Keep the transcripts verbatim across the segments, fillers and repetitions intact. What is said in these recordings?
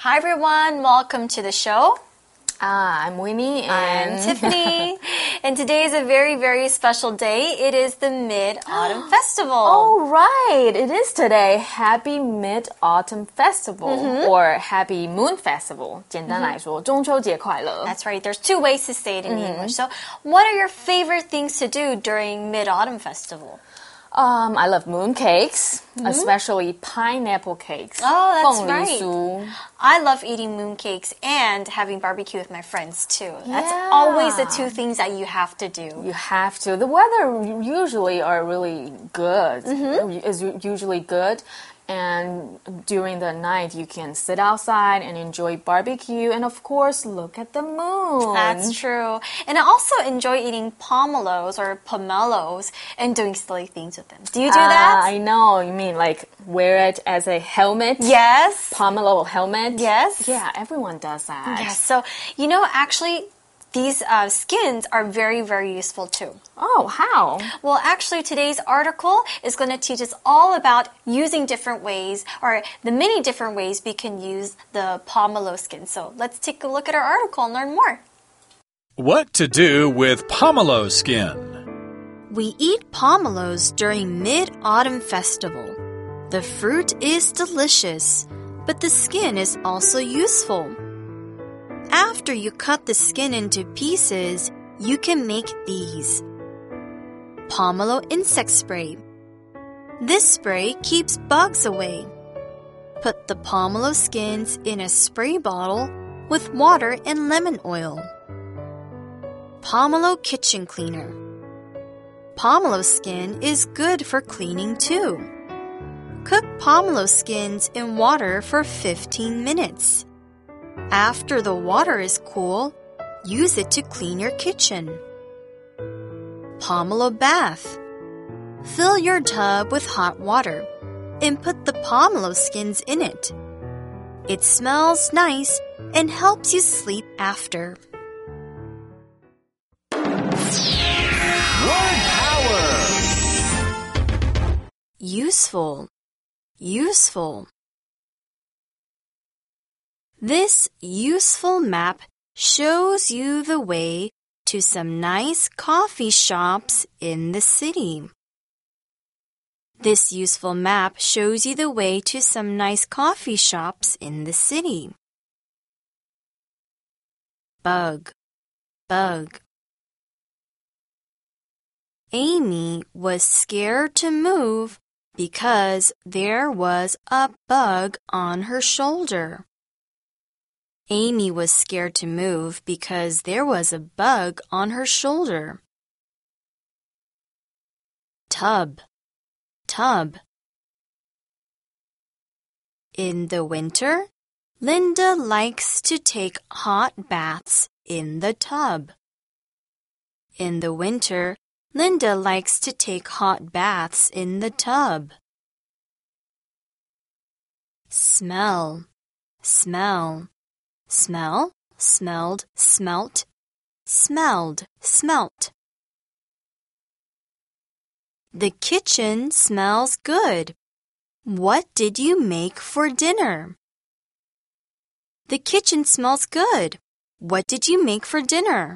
Hi everyone, welcome to the show. Ah, I'm Winnie and I'm Tiffany. And today is a very, very special day. It is the Mid-Autumn Festival. Oh, right. It is today. Happy Mid-Autumn Festival Mm-hmm. or Happy Moon Festival. 简单来说，中秋节快乐。 That's right. There's two ways to say it in English. So, what are your favorite things to do during Mid-Autumn Festival? Um, I love moon cakes, especially pineapple cakes. Oh, that's 凤梨 right. 酥 I love eating mooncakes and having barbecue with my friends too. That's Yeah. always the two things that you have to do. You have to. The weather usually are really good. Is usually good. And during the night, you can sit outside and enjoy barbecue and, of course, look at the moon. That's true. And I also enjoy eating pomelos or pomelos and doing silly things with them. Do you do Ah, that? I know. You mean like wear it as a helmet? Yes. Pomelo helmet? Yes. Yeah, everyone does that. Yes. So, you know, actually, these uh, skins are very, very useful too. Oh, how? Well, actually, today's article is going to teach us all about using different ways, or the many different ways we can use the pomelo skin. So let's take a look at our article and learn more. What to do with pomelo skin? We eat pomelos during Mid-Autumn Festival. The fruit is delicious, but the skin is also useful. After you cut the skin into pieces, you can make these. Pomelo insect spray. This spray keeps bugs away. Put the pomelo skins in a spray bottle with water and lemon oil. Pomelo kitchen cleaner. Pomelo skin is good for cleaning too. Cook pomelo skins in water for fifteen minutes. After the water is cool, use it to clean your kitchen. Pomelo bath. Fill your tub with hot water and put the pomelo skins in it. It smells nice and helps you sleep after. Word power! Useful. Useful. This useful map shows you the way to some nice coffee shops in the city. This useful map shows you the way to some nice coffee shops in the city. Bug, bug. Amy was scared to move because there was a bug on her shoulder. Amy was scared to move because there was a bug on her shoulder. Tub, tub. In the winter, Linda likes to take hot baths in the tub. In the winter, Linda likes to take hot baths in the tub. Smell, smell. Smell, smelled, smelt, smelled, smelt. The kitchen smells good. What did you make for dinner? The kitchen smells good. What did you make for dinner?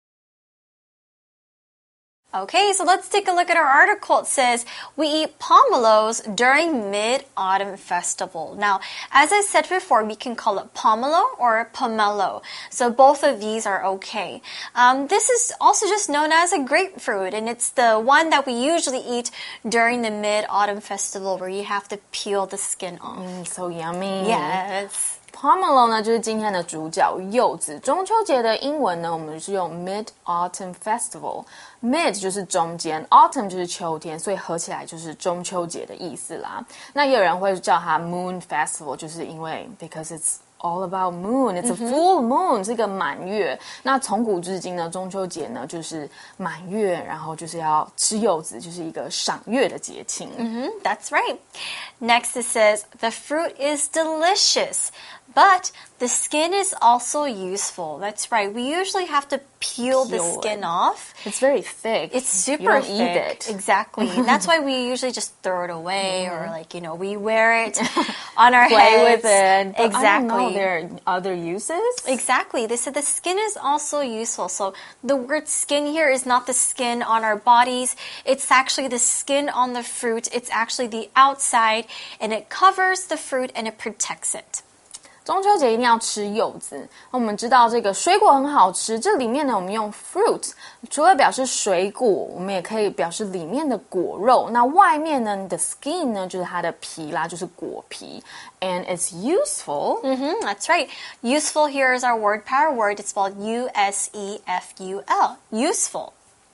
Okay, so let's take a look at our article. It says, we eat pomelos during Mid-Autumn Festival. Now, as I said before, we can call it pomelo or pomelo. So both of these are okay. Um, this is also just known as a grapefruit, and it's the one that we usually eat during the Mid-Autumn Festival where you have to peel the skin off. Mm, so yummy. Yes. Pomelo 呢，就是今天的主角柚子。中秋节的英文呢，我们是用 Mid-Autumn Festival。Mid 就是中间 ，Autumn 就是秋天，所以合起来就是中秋节的意思啦。那也有人会叫它 Moon Festival，就是因为 because it's all about moon, it's a full moon，、嗯、是一个满月。那从古至今呢，中秋节呢就是满月，然后就是要吃柚子，就是一个赏月的节庆。 Mm-hmm, that's right. Next it says, the fruit is delicious, but The skin is also useful. That's right. We usually have to peel, peel the skin it. off. It's very thick. It's super you don't thick. Eat it. Exactly. And that's why we usually just throw it away mm-hmm. or like, you know, we wear it on our Play heads. with it. But exactly. I don't know, there are other uses. Exactly. They said the skin is also useful. So the word skin here is not the skin on our bodies. It's actually the skin on the fruit. It's actually the outside and it covers the fruit and it protects it. 中秋节一定要吃柚子。我们知道这个水果很好吃，这里面呢我们用 fruit， 除了表示水果，我们也可以表示里面的果肉。那外面呢 ，the skin 呢就是它的皮啦，就是果皮。And it's useful. Mm-hmm, that's right. Useful here is our word power word. It's spelled U S E F U L. Useful.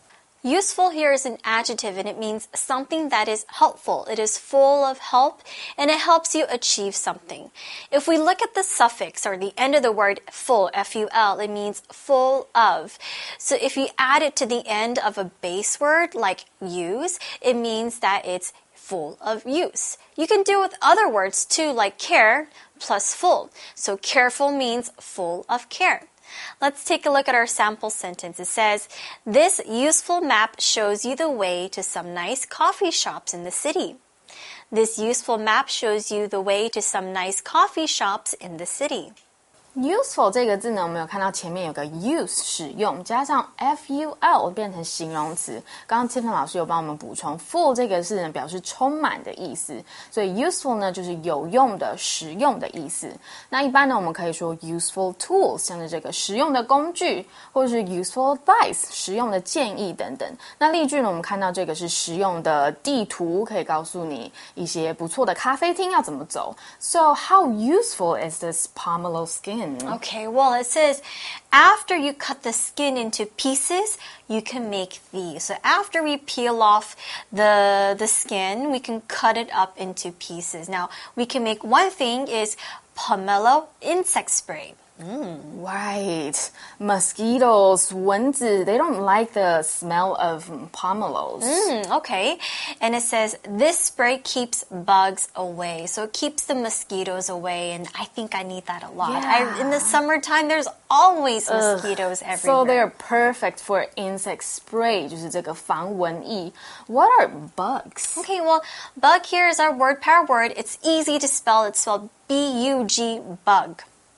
Useful here is an adjective and it means something that is helpful. It is full of help and it helps you achieve something. If we look at the suffix or the end of the word full, F U L, it means full of. So if you add it to the end of a base word like use, it means that it's full of use. You can do it with other words too, like care plus full. So careful means full of care. Let's take a look at our sample sentence. It says, this useful map shows you the way to some nice coffee shops in the city. This useful map shows you the way to some nice coffee shops in the city. Useful 这个字呢，我们有看到前面有个 use 使用，加上 F U L 变成形容词。刚刚 Tiffany 老师有帮我们补充 ，full 这个是呢表示充满的意思，所以 useful 呢就是有用的、实用的意思。那一般呢，我们可以说 useful tools， 像是这个实用的工具，或者是 useful advice， 实用的建议等等。那例句呢，我们看到这个是实用的地图，可以告诉你一些不错的咖啡厅要怎么走。So how useful is this pomelo skin? Okay, well, it says after you cut the skin into pieces, you can make these. So after we peel off the, the skin, we can cut it up into pieces. Now, we can make one thing is pomelo insect spray. Mm. Right. Mosquitoes, 蚊子, they don't like the smell of pomelos. Mm, okay. And it says, this spray keeps bugs away. So it keeps the mosquitoes away. And I think I need that a lot. Yeah. I, in the summertime, there's always mosquitoes Ugh. everywhere. So they're perfect for insect spray, 就是这个防蚊液. What are bugs? Okay, well, bug here is our word power word. It's easy to spell. It's spelled B U G, bug.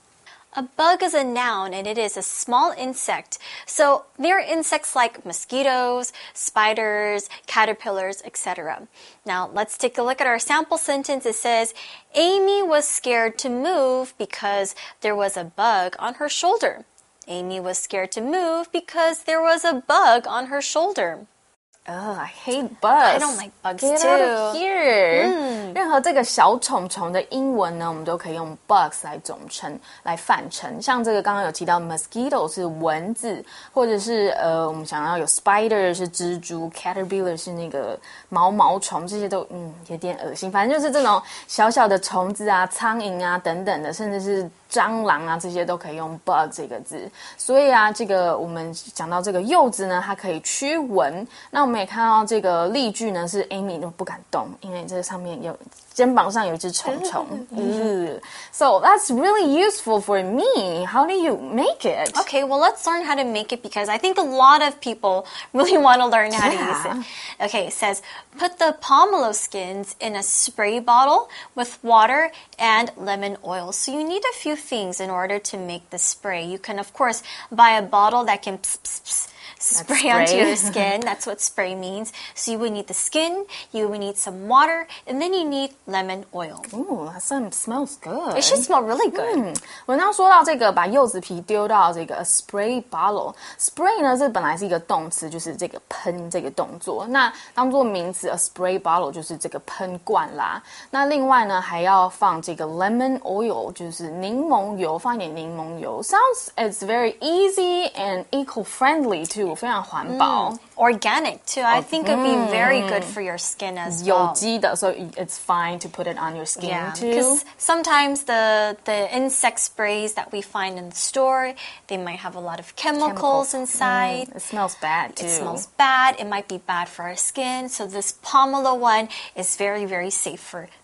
A bug is a noun and it is a small insect. So there are insects like mosquitoes, spiders, caterpillars, et cetera. Now let's take a look at our sample sentence. It says, Amy was scared to move because there was a bug on her shoulder. Amy was scared to move because there was a bug on her shoulder. Ugh, I hate bugs. I don't like bugs Get too. out of here. 嗯， 任何这个小虫虫的英文呢，我们都可以用 bugs 来总称、来泛称。像这个刚刚有提到 mosquito 是蚊子，或者是呃，我们想要有 spider 是蜘蛛 ，caterpillar 是那个毛毛虫，这些都嗯有点恶心。反正就是这种小小的虫子啊、苍蝇啊等等的，甚至是蟑螂啊，这些都可以用 bug 这个字。所以啊，这个我们讲到这个柚子呢，它可以驱蚊。那我们也看到这个例句呢，是 Amy 都不敢动，因为这上面有肩膀上有一只虫虫。So that's really useful for me. How do you make it? Okay, well, let's learn how to make it because I think a lot of people really want to learn how yeah. to use it. Okay, it says, put the pomelo skins in a spray bottle with water and lemon oil. So you need a few things in order to make the spray. You can, of course, buy a bottle that can pss, pss, pss, spray, spray onto your skin. That's what spray means. So you would need the skin, you would need some water, and then you need lemon oil. Ooh, that smells good. It should smell really good. 嗯，文章说到这个把柚子皮丢到这个 spray bottle。spray 呢，这本来是一个动词，就是这个喷这个动作。那当做名词 ，a spray bottle 就是这个喷罐啦。那另外呢，还要放这个 lemon oil， 就是柠檬油，放一点柠檬油。Sounds it's very easy and eco-friendly too， 非常环保。 Mm, organic too. I think it'd be very good for your skin as well. 有机的 so it's fine to put it on your skin yeah, too. Because sometimes the the insect sprays that we find in the store, they might have a lot of chemicals, chemicals. inside. Mm, it smells bad too. It smells bad. It might be bad for our skin. So this pomelo one is very, very safe for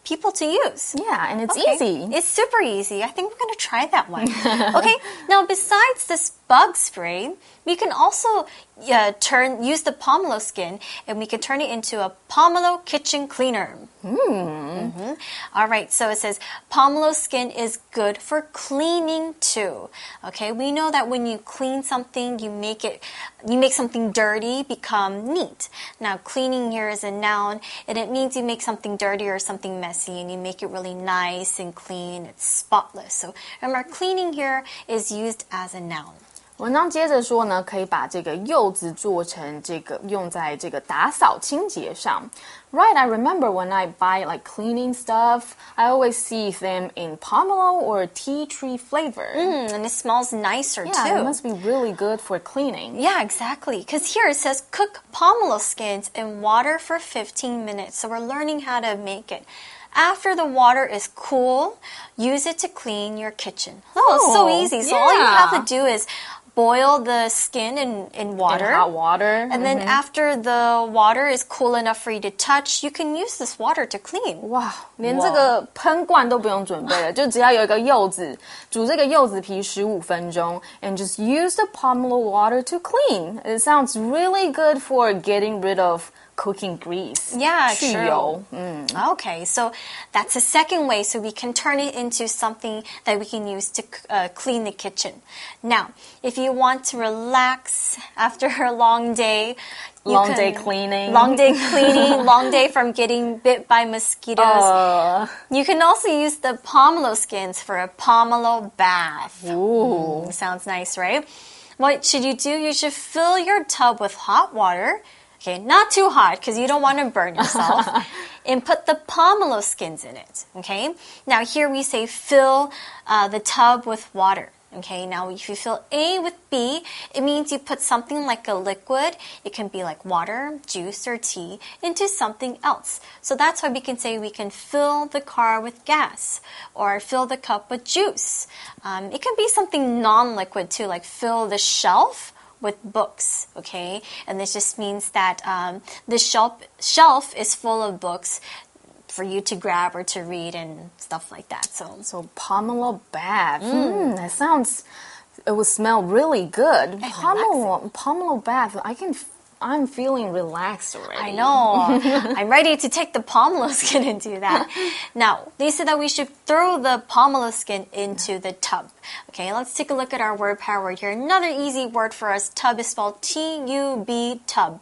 people to use. Yeah, and it's Okay. easy. It's super easy. I think we're going to try that one. Okay, now besides this bug spray, we can also uh, turn use the pomelo skin and we can turn it into a pomelo kitchen cleaner. Mm. Mm-hmm. All right, so it says pomelo skin is good for cleaning too. Okay, we know that when you clean something, you make it, you make something dirty become neat. Now, cleaning here is a noun, and it means you make something dirty or something messy, and you make it really nice and clean. It's spotless. So remember, cleaning here is used as a noun. 文章接着说呢，可以把这个柚子做成这个用在这个打扫清洁上。Right, I remember when I buy like cleaning stuff, I always see them in pomelo or tea tree flavor. Mm, and it smells nicer yeah, too. It must be really good for cleaning. Yeah, exactly. Because here it says cook pomelo skins in water for fifteen minutes. So we're learning how to make it. After the water is cool, use it to clean your kitchen. Oh, it's so Oh, easy. So all you yeah. have to do is boil the skin in, in water. In hot water. And then after the water is cool enough for you to touch, you can use this water to clean. 哇，连这个喷罐都不用准备了，就只要有一个柚子，煮这个柚子皮十五分钟 ，and just use the pomelo water to clean. It sounds really good for getting rid of cooking grease. Yeah, 去 true. 油。嗯 Okay, so that's a second way. So we can turn it into something that we can use to uh, clean the kitchen. Now, if you want to relax after a long day, you Long can- day cleaning. long day cleaning, long day from getting bit by mosquitoes. Uh, You can also use the pomelo skins for a pomelo bath. ooh. Mm, sounds nice, right? What should you do? You should fill your tub with hot water. Okay, not too hot because you don't want to burn yourself. And put the pomelo skins in it. Okay? Now here we say fill uh, the tub with water. Okay, now if you fill A with B, it means you put something like a liquid, it can be like water, juice, or tea, into something else. So that's why we can say we can fill the car with gas or fill the cup with juice. Um, it can be something non-liquid too, like fill the shelf with books, okay? And this just means that um, the shelf, shelf is full of books for you to grab or to read and stuff like that. So, So pomelo bath. Mm. that sounds. It would smell really good. Pomelo, pomelo bath. I can. I'm feeling relaxed already. I know. I'm ready to take the pomelo skin and do that. Now, they said that we should throw the pomelo skin into the tub. Okay, let's take a look at our word power word here. Another easy word for us. Tub is spelled T U B, tub.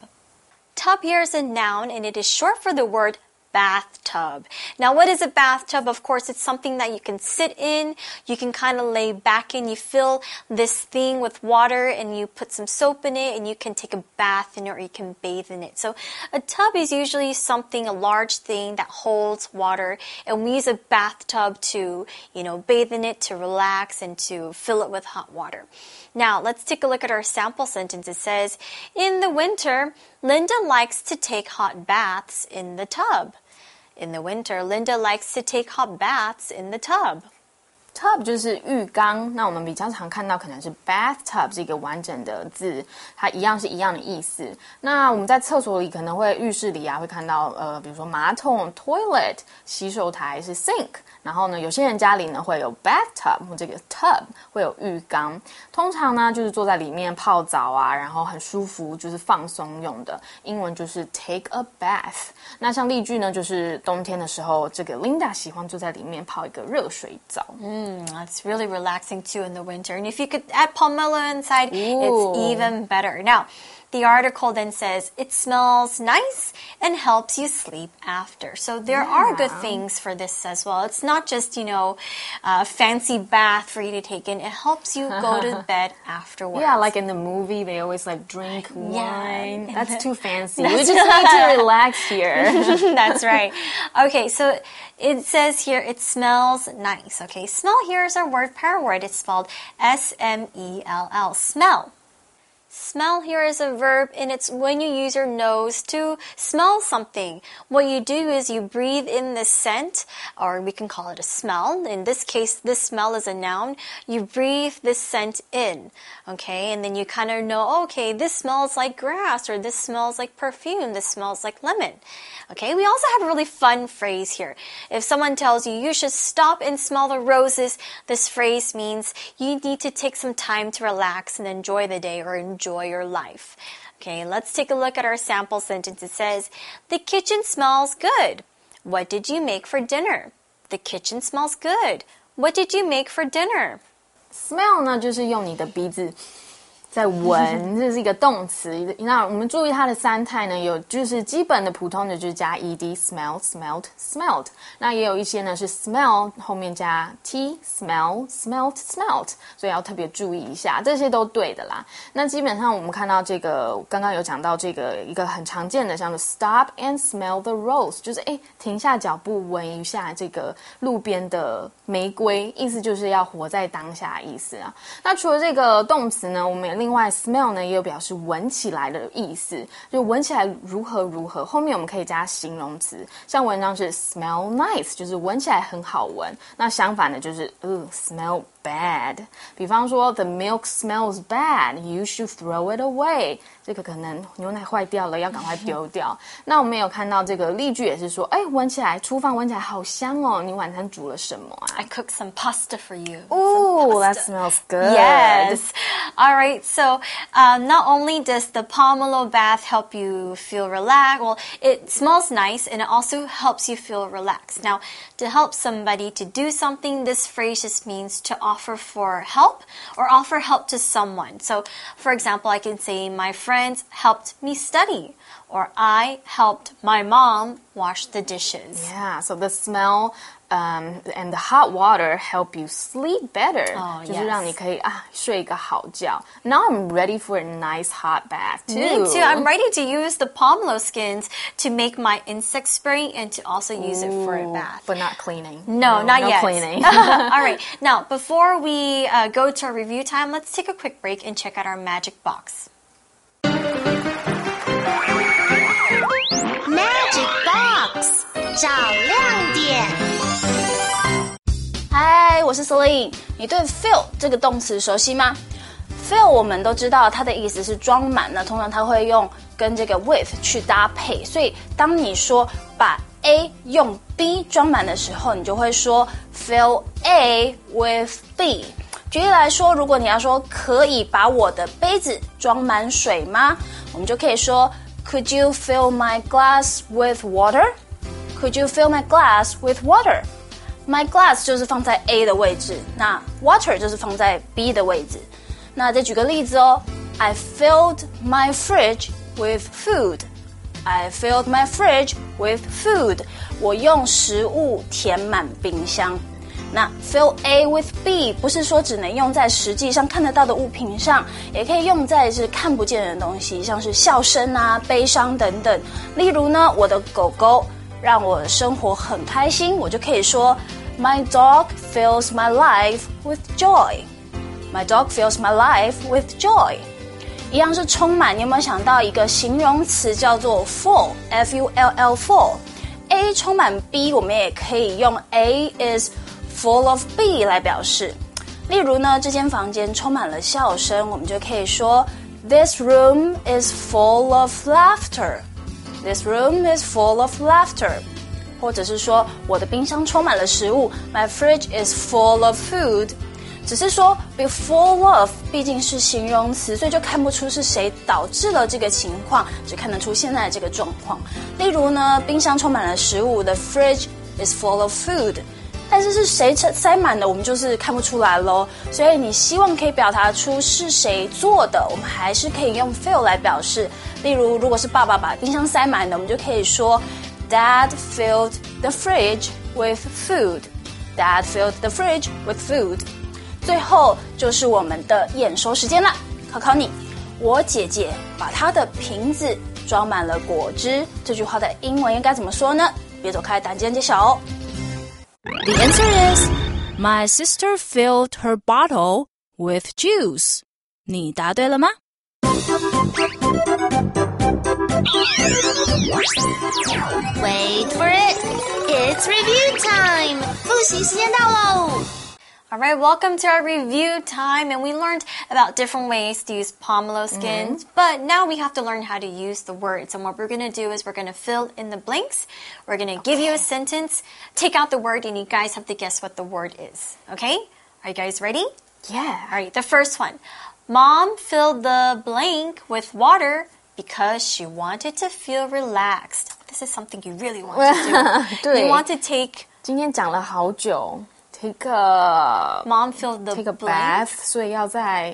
Tub here is a noun and it is short for the word bathtub. Now, what is a bathtub? Of course, it's something that you can sit in, you can kind of lay back in, you fill this thing with water and you put some soap in it and you can take a bath in it or you can bathe in it. So a tub is usually something, a large thing that holds water, and we use a bathtub to, you know, bathe in it, to relax and to fill it with hot water. Now, let's take a look at our sample sentence. It says, in the winter, Linda likes to take hot baths in the tub. In the winter, Linda likes to take hot baths in the tub. Tub 就是浴缸，那我们比较常看到可能是 bathtub 这个完整的字，它一样是一样的意思。那我们在厕所里可能会浴室里啊会看到呃，比如说马桶 toilet， 洗手台是 sink， 然后呢有些人家里呢会有 bathtub 这个 tub 会有浴缸，通常呢就是坐在里面泡澡啊，然后很舒服，就是放松用的。英文就是 take a bath。那像例句呢，就是冬天的时候，这个 Linda 喜欢坐在里面泡一个热水澡。 Mm, that's really relaxing too in the winter. And if you could add pomelo inside, Ooh. it's even better. Now, the article then says it smells nice and helps you sleep after. So there Yeah. are good things for this as well. It's not just, you know, a fancy bath for you to take in. It helps you go to bed afterwards. Yeah, like in the movie, they always like drink wine. Yeah. That's too fancy. We just need to relax here. That's right. Okay, so it says here it smells nice. Okay, smell here is our word power word. It's spelled S M E L L, smell. Smell here is a verb, and it's when you use your nose to smell something. What you do is you breathe in the scent, or we can call it a smell. In this case, this smell is a noun. You breathe this scent in, okay? And then you kind of know, oh, okay, this smells like grass, or this smells like perfume, this smells like lemon. Okay, we also have a really fun phrase here. If someone tells you, you should stop and smell the roses, this phrase means you need to take some time to relax and enjoy the day or enjoy your life. Okay, let's take a look at our sample sentence. It says, the kitchen smells good. What did you make for dinner? The kitchen smells good. What did you make for dinner? Smell 呢，就是用你的鼻子在闻，这是一个动词。那我们注意它的三态呢，有就是基本的普通的就是加 ed smell smelled smelled， 那也有一些呢是 smell 后面加 t smell smelled smelled， 所以要特别注意一下，这些都对的啦。那基本上我们看到这个刚刚有讲到这个一个很常见的，像是 stop and smell the rose， 就是哎停下脚步闻一下这个路边的玫瑰，意思就是要活在当下的意思啊。那除了这个动词呢，我们也另外 smell 呢也有表示闻起来的意思，就闻起来如何如何，后面我们可以加形容词，像文章是 smell nice， 就是闻起来很好闻。那相反的就是 ooh smell bad， 比方说 the milk smells bad， you should throw it away， 这个可能牛奶坏掉了，要赶快丢掉。那我们有看到这个例句也是说，哎，闻起来厨房闻起来好香哦，你晚餐煮了什么啊？ I cooked some pasta for you. Ooh, that smells good. Yes. All right. So um, not only does the pomelo bath help you feel relaxed, well, it smells nice and it also helps you feel relaxed. Now, to help somebody to do something, this phrase just means to offer for help or offer help to someone. So, for example, I can say, my friends helped me study, or I helped my mom wash the dishes. Yeah, so the smell um, and the hot water help you sleep better. Oh, 就是让你可以啊睡一个好觉。Now I'm ready for a nice hot bath too. Me too. I'm ready to use the pomelo skins to make my insect spray and to also use it for a bath. But not cleaning. No, no not no yet. cleaning. All right. Now, before we uh, go to our review time, let's take a quick break and check out our magic box. Magic Box 找亮点。 嗨，我是 Celine。你对 fill 这个动词熟悉吗 ？fill 我们都知道它的意思是装满，那通常它会用跟这个 with 去搭配，所以当你说把 A 用 B 装满的时候，你就会说 fill A with B。举例来说，如果你要说可以把我的杯子装满水吗？我们就可以说 Could you fill my glass with water? Could you fill my glass with water? My glass 就是放在 A 的位置，那 water 就是放在 B 的位置。那再举个例子哦 I filled my fridge with food. I filled my fridge with food. 我用食物填满冰箱。那 fill A with B 不是说只能用在实际上看得到的物品上，也可以用在是看不见的东西，像是笑声啊、悲伤等等。例如呢，我的狗狗让我生活很开心，我就可以说 My dog fills my life with joy. My dog fills my life with joy. 一样是充满，你有没有想到一个形容词叫做 full, F U L L, full. A 充满 B 我们也可以用 A is full of B 来表示。例如呢，这间房间充满了笑声，我们就可以说 This room is full of laughter. This room is full of laughter. 或者是说我的冰箱充满了食物 My fridge is full of food. 只是说 be full of 毕竟是形容词，所以就看不出是谁导致了这个情况，只看得出现在的这个状况。例如呢，冰箱充满了食物 The fridge is full of food. 但是是谁塞满的，我们就是看不出来咯。所以你希望可以表达出是谁做的，我们还是可以用 fill 来表示。例如，如果是爸爸把冰箱塞满的，我们就可以说 Dad filled the fridge with food. Dad filled the fridge with food. 最后就是我们的验收时间了，考考你，我姐姐把她的瓶子装满了果汁，这句话的英文应该怎么说呢？别走开，答案揭晓哦。 The answer is, my sister filled her bottle with juice. 你答对了吗？ Wait for it. It's review time. 复习时间到喽。 All right, welcome to our review time, and we learned about different ways to use pomelo skins, mm-hmm. but now we have to learn how to use the words. And what we're going to do is we're going to fill in the blanks. We're going to okay. give you a sentence, take out the word, and you guys have to guess what the word is. Okay? Are you guys ready? Yeah. All right, the first one. Mom filled the blank with water because she wanted to feel relaxed. This is something you really want to do. You want to take... 今天讲了好久。Take a mom filled the take a blank. bath, 所以要在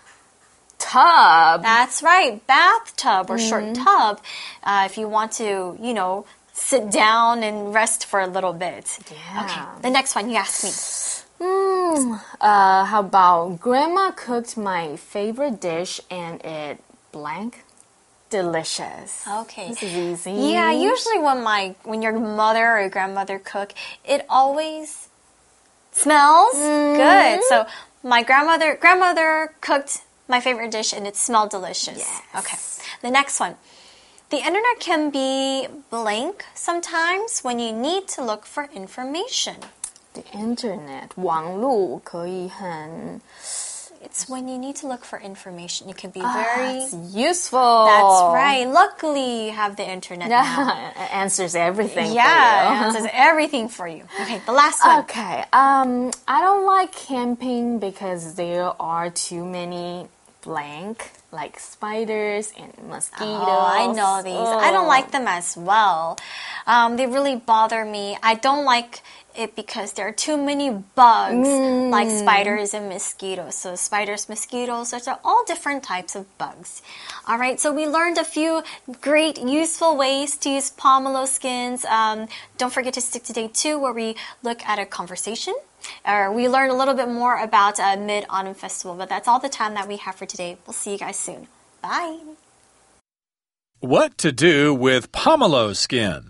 tub. That's right, bathtub or mm-hmm. short tub. Uh, if you want to, you know, sit down and rest for a little bit. Yeah. Okay, the next one you ask me. Mm, uh, how about Grandma cooked my favorite dish and it blank? Delicious. Okay. This is easy. Yeah, usually when my when your mother or your grandmother cook, it always smells mm. good. So my grandmother grandmother cooked my favorite dish and it smelled delicious. Yes. Okay. The next one. The internet can be blank sometimes when you need to look for information. The internet, 网路可以很 It's when you need to look for information. It can be very... Ah, it's useful. That's right. Luckily, you have the internet now. It answers everything yeah, for you. it answers everything for you. Okay, the last one. Okay. Um, I don't like camping because there are too many blank, like spiders and mosquitoes. Oh, I know these. Oh. I don't like them as well. Um, they really bother me. I don't like... it because there are too many bugs mm. like spiders and mosquitoes. So spiders, mosquitoes, those are all different types of bugs. All right, so we learned a few great useful ways to use pomelo skins. Um, don't forget to stick to day two where we look at a conversation. Or we learn a little bit more about uh, Mid-Autumn Festival. But that's all the time that we have for today. We'll see you guys soon. Bye. What to do with pomelo skin?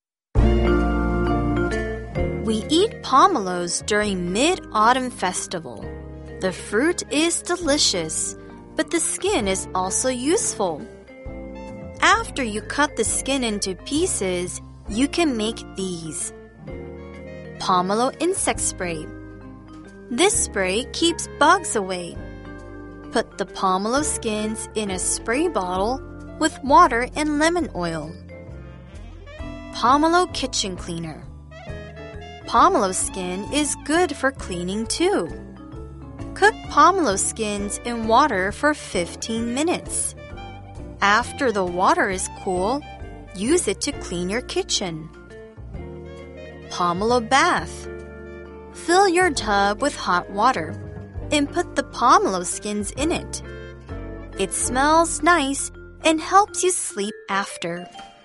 We eat pomelos during Mid-Autumn Festival. The fruit is delicious, but the skin is also useful. After you cut the skin into pieces, you can make these. Pomelo insect spray. This spray keeps bugs away. Put the pomelo skins in a spray bottle with water and lemon oil. Pomelo kitchen cleaner. Pomelo skin is good for cleaning too. Cook pomelo skins in water for fifteen minutes. After the water is cool, use it to clean your kitchen. Pomelo bath. Fill your tub with hot water and put the pomelo skins in it. It smells nice and helps you sleep after.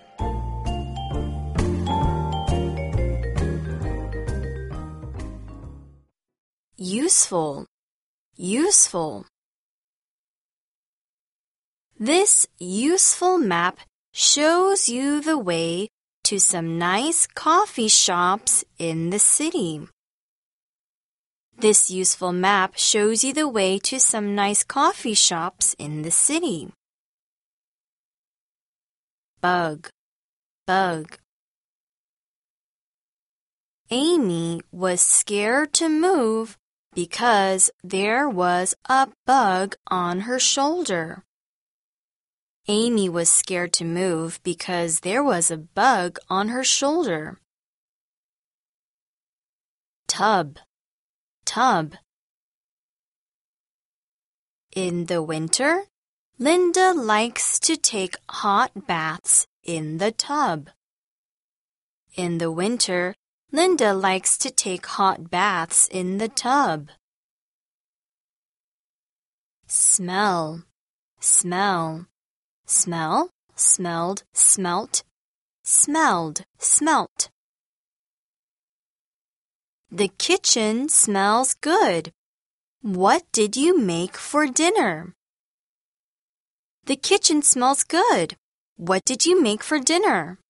Useful, useful. This useful map shows you the way to some nice coffee shops in the city. This useful map shows you the way to some nice coffee shops in the city. Bug, bug. Amy was scared to move because there was a bug on her shoulder. Amy was scared to move because there was a bug on her shoulder. Tub, tub. In the winter, Linda likes to take hot baths in the tub. In the winter, Linda likes to take hot baths in the tub. Smell, smell. Smell, smelled, smelt, smelled, smelt. The kitchen smells good. What did you make for dinner? The kitchen smells good. What did you make for dinner?